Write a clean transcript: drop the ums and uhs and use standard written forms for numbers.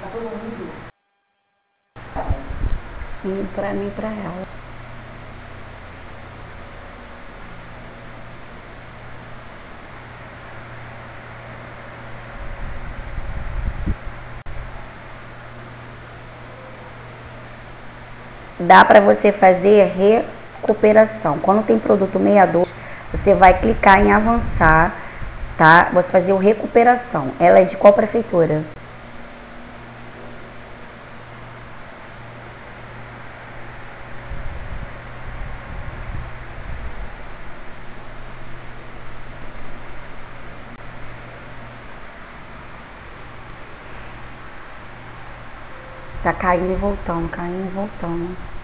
Sim, pra mim e pra ela. Dá para você fazer recuperação. Quando tem produto 62, você vai clicar em avançar, tá? Você fazer o recuperação. Ela é de qual prefeitura? Tá caindo e voltando, caindo e voltando.